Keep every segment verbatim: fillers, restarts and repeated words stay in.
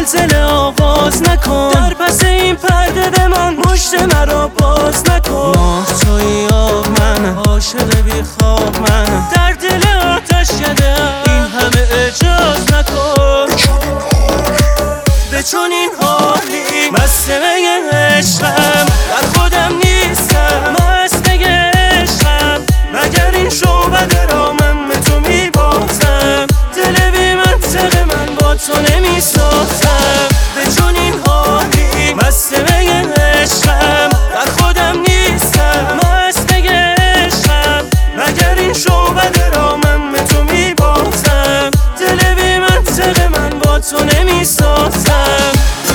زلزله آغاز نکن، در پس این پرده بمان، مشت مرا باز نکن. ماه توی آب منم، عاشق بی خواب منم، در دل آتش کده این همه اجاز نکن. به چنین حالی مست می عشقم، در خودم نیستم مست می عشقم، مگر این شعبده را من به تو می بازم، دل بی منطق من با تو نمی سازم. به چنین حالی مست می عشقم، در خودم نیستم مست می عشقم، مگر این شعبده را من به تو می بازم، دل بی منطق من با تو نمی سازم.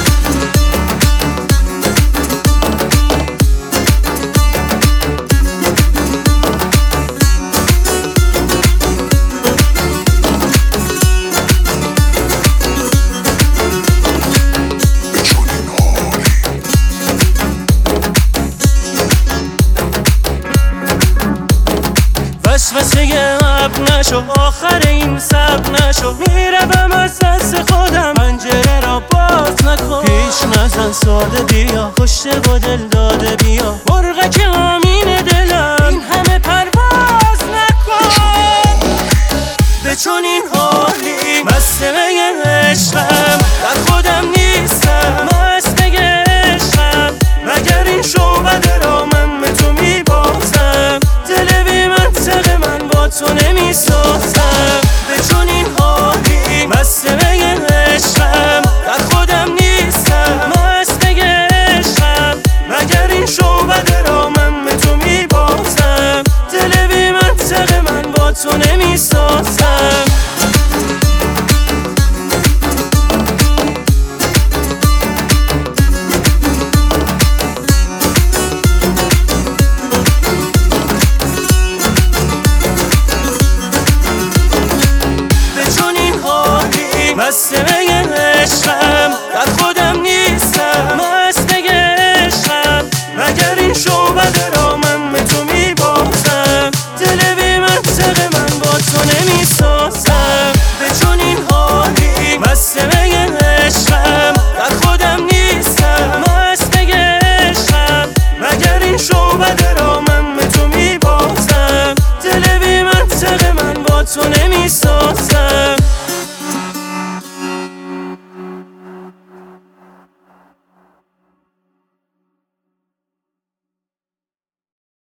وسوسه اب نشو، آخر این سب نشو، میروم از دست خودم، پنجره را باز نکن. پیش نزن ساده بیا، کشته با دل داده بیا، مرغک آمین دلم این همه پرواز نکن. به چنین حالی مست می عشقم، در خودم نیستم مست می عشقم، مگر این شعبده را من به تو می بازم، دل بی منطق من با تو نمی سازم. به چنین حالی مست می عشقم، در خودم نیستم مست می عشقم، مگر این شعبده را من به تو می بازم، دل بی منطق من با تو نمی سازم. مست می عشقم، در خودم نیستم مست می عشقم، مگر این شعبده را من به تو می بازم، دل بی منطق من با تو نمی سازم. به چنین حالی مست می عشقم، در خودم نیستم مست می عشقم، مگر این شعبده را من به تو می بازم، دل بی منطق من با تو نمی سازم.